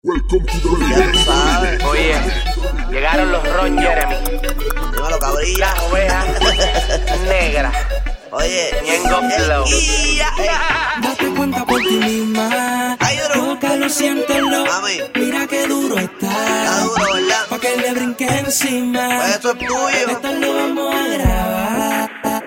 Welcome to the Ya tú sabes. Oye, llegaron los Ron Jeremy, Dímelo, cabrilla. las ovejas negras, Oye, Ñengo Flow. Date cuenta por ti misma. Ay, duro. Tócalo, siéntelo. Mami. Mira qué duro Está está. duro, ¿verdad? Pa' que le brinque encima. Pues eso es tuyo. Esto lo vamos a grabar.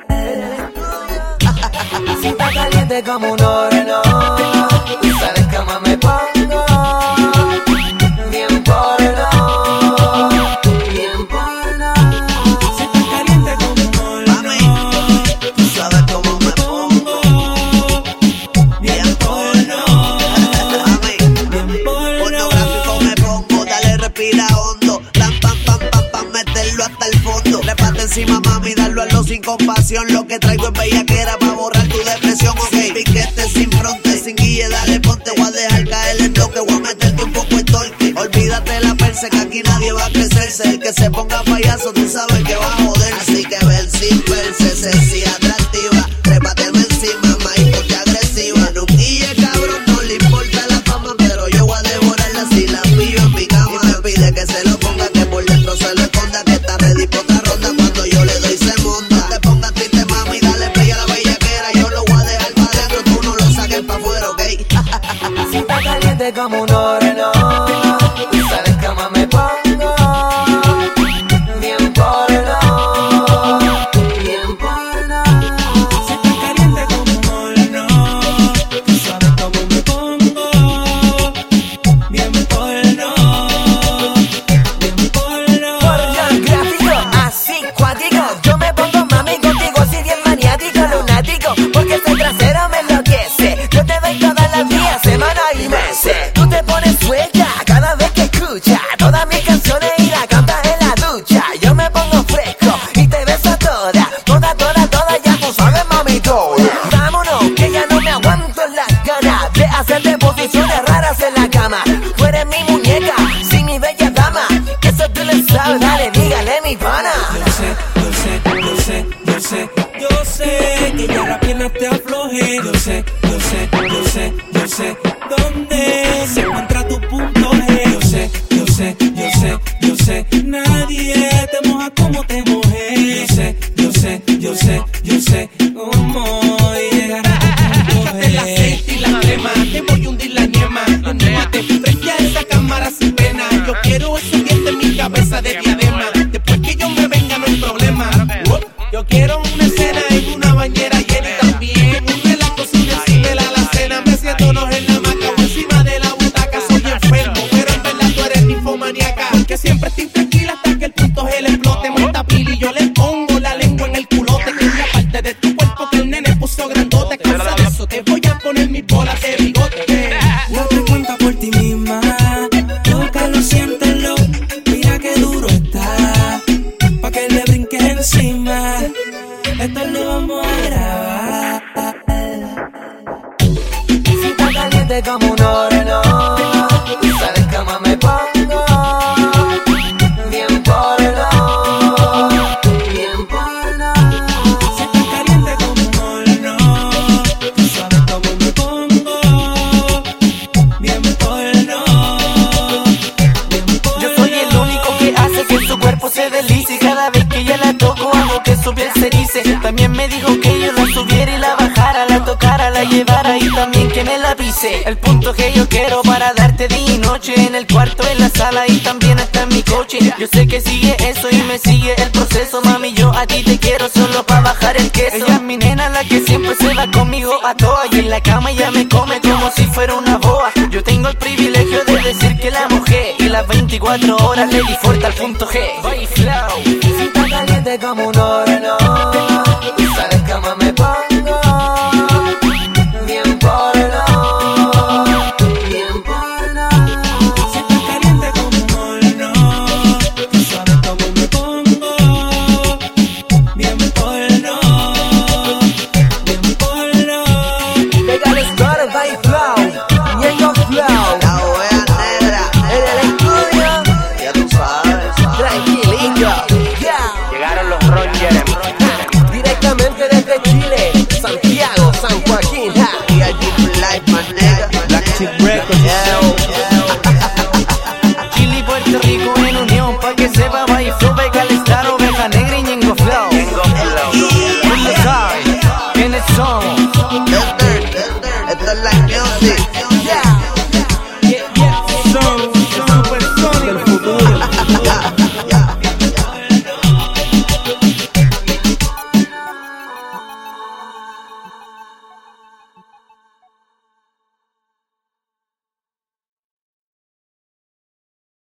Si está caliente como un horno, sales cama me pongo. Bien porno, bien porno. Si está caliente como un Mami, horno, tú sabes cómo me pongo. bien porno, Mami, bien porno. pornográfico me pongo. Dale, respira hondo. Pam, pam, pam, pam, pam, meterlo hasta el fondo. Trépate encima, mami, darlo a los sin compasión. Lo que traigo es bellaquera pa' borrar tu depresión, ok. Piquete sin fronte, sin guille, dale, ponte. Voy a dejar caer el bloque, voy a meterte un poco de torque. Olvídate la perse, que aquí nadie va a crecerse. El que se ponga payaso, tú sabes que va a joder. Así que ver sin verse, sexy, atractiva. Trépateme encima, maíz, ponte agresiva. En un guille, cabrón, no le importa la fama, pero yo voy a devorarla si la pillo en mi cama. Y me pide que se lo ponga, que por dentro se lo esconda, que está ready pa' otra ronda. Cuando yo le doy se monta. No te pongas triste, mami, dale bella la bellaquera. Yo lo voy a dejar pa' dentro, tú no lo saques pa' afuera, ¿ok? Si está caliente como un horno, sales cama me pongo. Bien porno, bien porno. Si está caliente como un horno, sabes cómo me pongo. Bien porno, bien porno. Pornográfico, así cuático. Yo me pongo mami contigo así bien maniático, lunático. Porque este trasero me enloquece. Yo te doy todas las días, semana y meses. Tú te pones suelta cada vez que escuchas todas mis canciones y la cantas en la ducha. Yo me pongo fresco y te beso toda, ya tú sabes mami todo. Vámonos, que ya no me aguanto las ganas de hacerte posiciones raras en la cama. Tú eres mi muñeca, sí mi bella dama. Eso tú le sabes, dale, dígale mi pana. Yo sé que ya la pierna te afloje. Yo sé dónde se encuentra tu punto G. Yo sé, nadie te moja como te mojé. Yo sé cómo llegar a tu punto El aceite y la crema, te voy a hundir la niema. Anímate frente a esa cámara sin pena. Yo quiero ese diente en mi cabeza de diadema. Después que yo me venga no hay problema. Yo quiero una escena en una bañera llena y también un relajo sin decirme la alacena. Me siento no en la hamaca o encima de la butaca. Soy enfermo, pero en verdad tú eres ninfomaníaca. Porque siempre estoy tranquila hasta que el punto G le explote. Monta pila y yo le pongo la lengua en el culote. Que es la parte de tu cuerpo que el nene puso grandote. Causa de eso te voy a poner mis bolas de bigote. Date cuenta por ti misma, tócalo, siéntelo, mira qué duro está, pa' que le brinque encima, esto lo vamos a grabar. Si está caliente como un horno, sales cama me pongo. Bien porno, bien porno. Si está caliente como un horno, sabes cómo me pongo. Bien porno, bien porno. Yo soy el único que hace que su cuerpo se deslice. Cada vez que yo la toco hago que su piel se erice. También me dijo que yo la subiera y la bajara, la tocara, la llevara y también que me la pise. El punto que yo quiero para darte día y noche, en el cuarto, en la sala y también hasta en mi coche. Yo sé que sigue eso y me sigue el proceso. Mami, yo a ti te quiero solo pa' bajar el queso. Ella es mi nena, la que siempre se va conmigo a toa. Y en la cama ella me come como si fuera una boa. Yo tengo el privilegio de decir que la mojé y las 24 horas le di fuerte al punto G. Boy Flow. Si está caliente como un horno, sales cama me pongo. Bien porno, bien porno. Si está caliente como un horno, sabes cómo me pongo. Bien porno, bien porno. They got it started by Flow, Ñengo Flow. La oveja negra, En el estudio, ya tú sabes. tranquilito. Yeah. Llegaron los Ron Jeremy, Esto es like music.